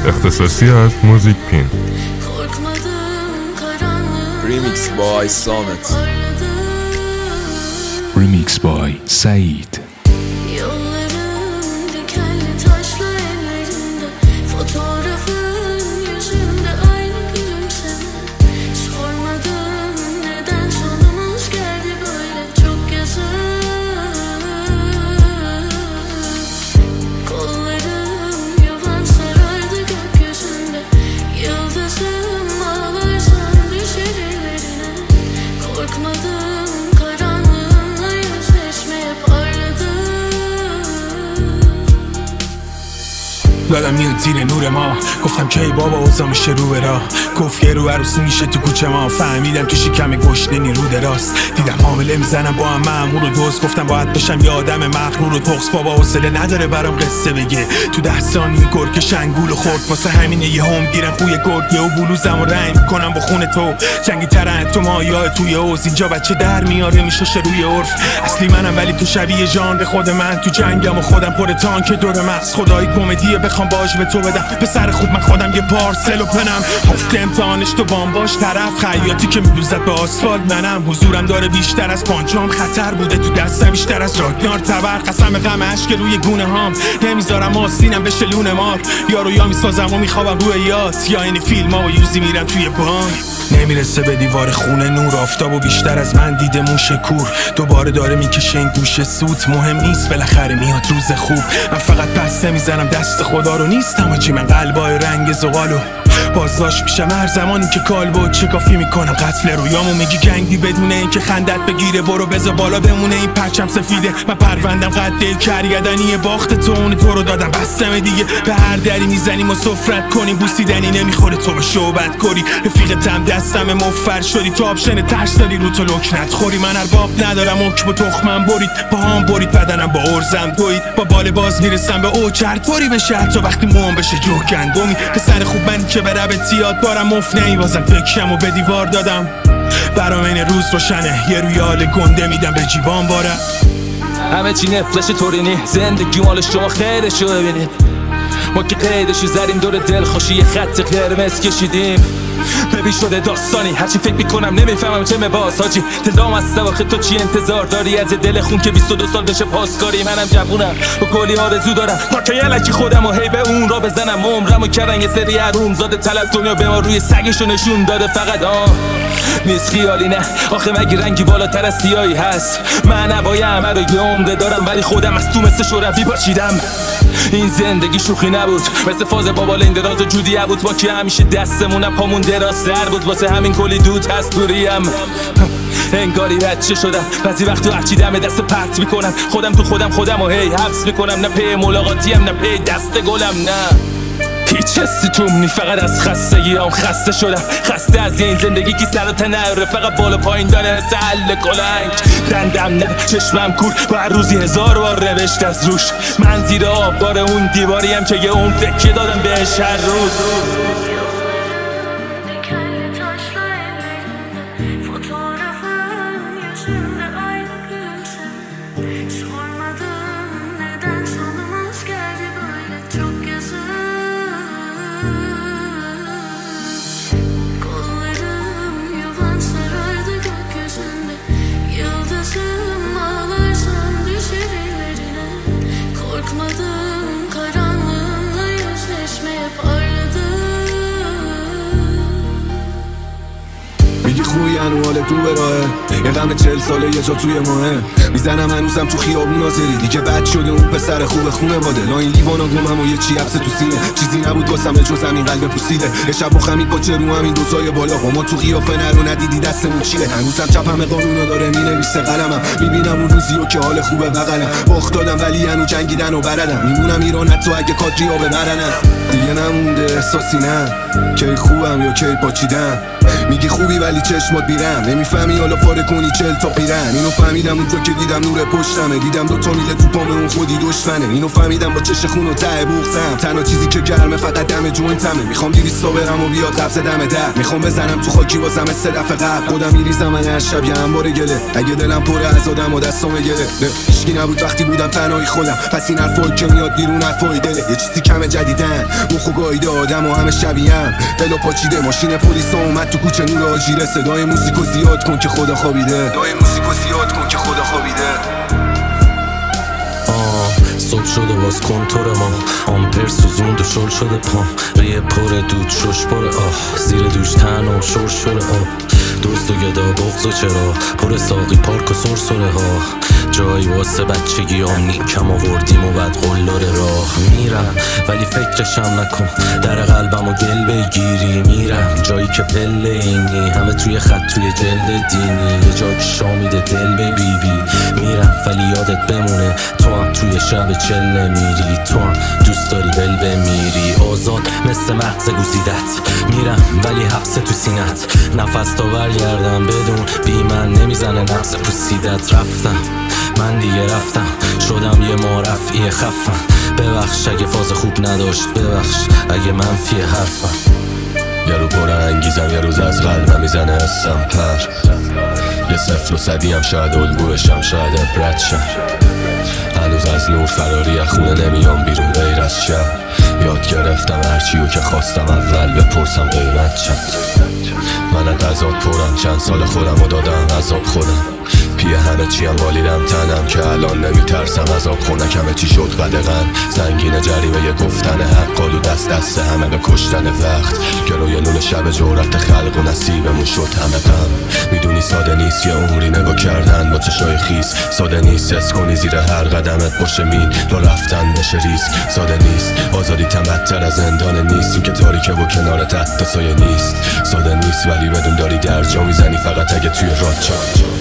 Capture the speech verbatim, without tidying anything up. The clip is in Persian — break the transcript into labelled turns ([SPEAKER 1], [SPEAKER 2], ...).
[SPEAKER 1] اختصاصی از موزیک پین.
[SPEAKER 2] ریمیکس بای سامت.
[SPEAKER 3] ریمیکس بای سعید.
[SPEAKER 4] دادم میاد زیر نور ما، گفتم کی بابا اوضاع میشه رو به راه. گفت یه رو عروسی میشه تو کوچه ما. فهمیدم تو شکم گشنه نیرو دراست. دیدم حامله میزنم با هم مأمور و دوست. گفتم باید بشم یه آدم مغرور و تخص. بابا حوصله نداره برام قصه بگه. تو ده ثانیه گرگ شنگول و خورد. واسه همینه یه هم گیرم خوی گرگه و بلوزم و رنگ کنم با خون تو. جنگی ترن تو مایا توی اوز. اینجا بچه در میاره میشه روی عرف. اصلی منم ولی تو شبیه ژانر خود من. تو جنگم و خودم پر تانک دور مغز. خدای کمدیه بخوام باج به تو بدم. پسر خوب من خودم یه پارسل و پنم. هفت امتحانش تو بام باش طرف. خیاطی که میدوزد به آسفالت منم. حضورم داره بیشتر از پانچام. خطر بوده تو دستم بیشتر از راکنار تبر. قسم غم اشک روی گونه هام. نمیذارم آسینم بشه لونه مار. یارو یا میسازم و میخوابم روی یاد. یا این فیلم ها و یوزی میرم توی بان. نمیرسه به دیوار خونه نور. آفتاب و بیشتر از من دیده موشه کور. دوباره داره میکشه این گوشه سوت. مهم نیست بالاخره میاد روز خوب. من فقط پسته میزنم دست خدا رو. نیستم و چی من قلبای رنگ زغالو. بازداشت میشم هر زمانی که کالبد چه کافی میکنم قتل رویامو. میگی جنگی بدون این که خندت بگیره. برو بذار بالا بمونه این پرچم سفیده. من پروندم قد کرگدنی باخت تو. اون تو رو دادم بستم دیگه. به هر دری میزنیم و سفرت کنیم. بوسیدنی نمیخوره تو به شوبت کری. رفیقتم دستم مفر شدی. تو آپشن ترس داری رو تو لکنت خوری. من ارباب ندارم حکم و تخمم برید. با هم برید بدنم با ارزم دوید. با بال باز میرسم به اوچر طوری بشه حتی وقتی موام بشه جوگندومی. پسر خوب من که به ربطیات بارم مف نیوازم. فکرم و به دیوار دادم برام این روز روشنه. یه رویال گنده میدم به جیبان بارم.
[SPEAKER 5] همه چی نفلش طورینی. زندگی مال شما خیرشو ببینید. ما که قیدشو زدیم دور دل خوشی یه خط قرمز کشیدیم. ببین شده داستانی هرچی فکر میکنم نمیفهمم چه مباس حاجی. دلام از سواخه تو چی انتظار داری از دل خون که بیست و دو سال بشه پاسکاری. منم جوونم و کلی آرزو دارم تا که یلکی خودم و هی به اون را بزنم. عمرمو کردن یه سری حروم زاده تل از دنیا به ما روی سگشو نشون داده. فقط آه نیست خیالی نه. آخه مگه رنگی بالاتر از سیاهی هست؟ من هوای همه رو یه عمده دارم ولی خودم از تو مثل شوروی پاچیدم. این زندگی شوخی نبود مثل فاز بابا لین دراز و جودی بود. با که همیشه دستمونم پامون دراز سر بود. واسه همین کلی دود هست دوریم. انگاری بچه شدم بعضی وقت تو هرچی دم دست پرت میکنم. خودم تو خودم خودم و هی حبس میکنم. نه پی ملاقاتیم نه پی دست گلم. نه هیچ حسی توم نی. فقط از خستگی هم خسته شدم. خسته از این زندگی که سر و تنره. فقط بالا پایین داره مثل حل کلنگ. دندم نه چشمم کور و هر روزی هزار بار نوشت از روش. من زیر آبدار اون دیواریم که یه اون تکیه دادم بهش هر روز.
[SPEAKER 6] میگی خوی انوال تو به راهه. یه غم چل ساله یه جا توی ماه. میزنم هنوزم تو خیابون آزری. دیگه بد شده اون پسر خوب خونه باده. لا این لیوانا گمم و یه چی حبس تو سینه. چیزی نبود واسم جز همین قلب پوسیده. یه شب و خمید با چه رو همین دوزای بالا. با ما تو قیافه نرو ندیدی دستمون چیه. هنوزم چپم قانونو داره مینویسه قلمم. میبینم اون روزی رو که حال خوبه بغلم. باخت دادم ولی هنو جنگیدن و بردم. میمونم ایران حتی اگه کادری ها ببرنم. دیگه نمونده احساسی نه کی خوبم یا کی پاچیدم. میگی خوبی ولی چشمات بیرم نمیفهمی حالا پاره کنی چل تا پیرن اینو فهمیدم اونجا که دیدم نور پشتمه دیدم دو تا میله تو پامه اون خودی دشمنه اینو فهمیدم با چش خون و ته بغزم تنها چیزی که گرمه فقط دم جوینتمه میخوام دیویستا برم و بیاد قبض دم در میخوام بزنم تو خاکی واسم سه دفعه قبل خودم میریزم من هر شب یه انبار گله اگه دلم پره از آدم و دستام گله هیچکی نبود وقتی بودم تنهایی خودم پس این حرفایی که میاد بیرون حرفای دله یه چیزی کمه جدیدن مخ و گاییده آدم و همه شبیه‌ام دلو پاچیده ماشین پلیس اومد تو کوچه نور آجیره صدای موزیکو زیاد کن که خدا خوابیده صدای موزیکو زیاد کن که خدا خوابیده
[SPEAKER 7] صبح شده باز کنتور ما آمپر سوزوند و شل شده پام ریه پر دود شش پر آه زیر دوش تن و شور شور آب دوست و گدا بغض و چرا پر ساقی پارک و سرسره ها جایی واسه بچگی هم نیکم آوردیم و بعد قلار راه میرم ولی فکرشم نکن در قلبم و گل بگیری میرم جایی که پله اینی همه توی خط توی جلد دینی یه جایی که شامیده دل به بی بی میرم ولی یادت بمونه تو هم توی شب چله میری تو هم دوست داری بل بمیری آزاد مثل مغز گوزیدت میرم ولی حبس تو سینت نفس تا برگردم بدون بی من نمیزنه نفس پوسیدت رفتم من دیگه رفتم شدم یه معرفی خفم ببخش اگه فاز خوب نداشت ببخش اگه منفی حرفم
[SPEAKER 8] یه رو پر انگیزم یه روز از قلبم میزنه اسم پر یه صفر و صدی هم شاید الگوشم شاید ابرتشم هنوز از نور فراری خونه نمیام بیرون غیر از شب یاد گرفتم هرچیو که خواستم اول بپرسم قیمت چند من از عذاب پرم چند سال خودم و دادم عذاب خودم پیه همه چیم والیدم تنم که الان نمیترسم عذاب خونک همه چی شد قدغن زنگین جریمه گفتن حق قالو دست دست همه به کشتن وقت گروی نون شب جورت خلق و نصیبمون شد همه غم میدونی ساده نیست یه عمری نگاه کردن با چشای خیس ساده نیست حس کنی زیر هر قدمت باشه مین را رفتن بشه ریسک ساده نیست آزادی تمتر از زندان نیست که تاریکه و کنارت حتی سایه نیست ساده نیست ولی بدون داری درجا میزنی فقط اگه توی راد چند